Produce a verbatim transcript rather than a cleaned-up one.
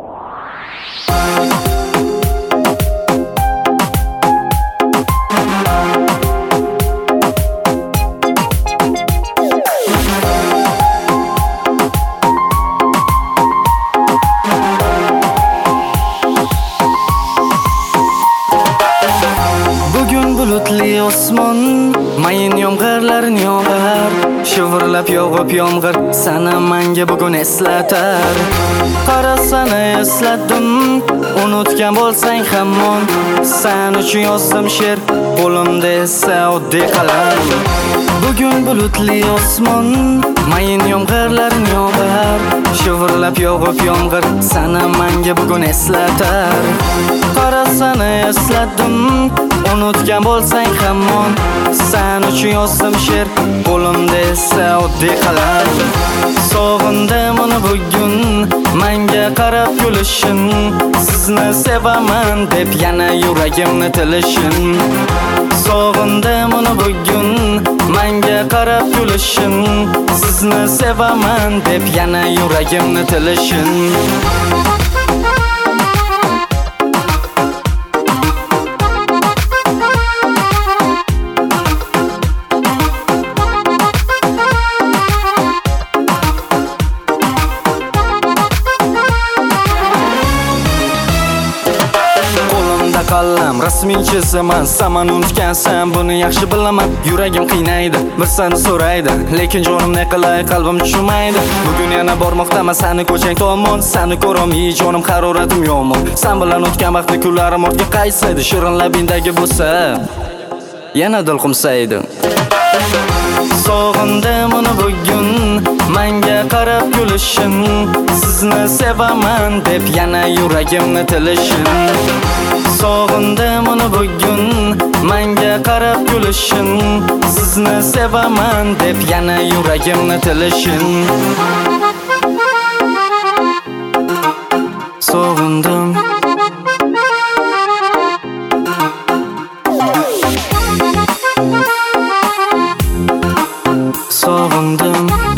Bulutli osmon, mayin yomg'irlarin yog'ar, shivirlab yog'ib yomg'ir sana menga bugun eslatar. Qarasana esladim, unutgan bo'lsang hamon, sen uchun yozdim she'r, qo'limda esa oddiy qalam. Bugun bulutli osmon, mayin yomg'irlarin yog'ar, shivirlab yog'ib yomg'ir sana menga bugun eslatar. Qarasana esladim, unutgan bo'lsang hamon, sen uchun yozdim she'r, qo'limda esa oddiy qalam. Sog'indim uni bugun, menga qarab kulishin, sizni sevaman deb yana yuragimni tilishin. Sog'indim uni bugun, menga qarab kulishin, sizni sevaman deb yana yuragimni tilishin. Qallam rasmiy chizaman, saman unutgansan, buni yaxshi bilaman. Yuragim qiynaydi, bir seni so'raydi, lekin jonim ne qilay, qalbim tushmaydi. Bugun yana bormoqdaman seni ko'chang tomon, seni ko'rolmay jonim haroratim yomon. Sen bilan o'tgan vaqtni kunlarim ortga qaysaydi, shirin labingdagi bo'lsa yana dil qumsaydi. Sog'indim uni bugun, menga qarab kulishin, sizni sevaman deb yana yuragimni tilishin. Sog'indim uni bugun, menga qarab kulishin, sizni sevaman deb yana yuragimni tilishin. Sog'indim Sog'indim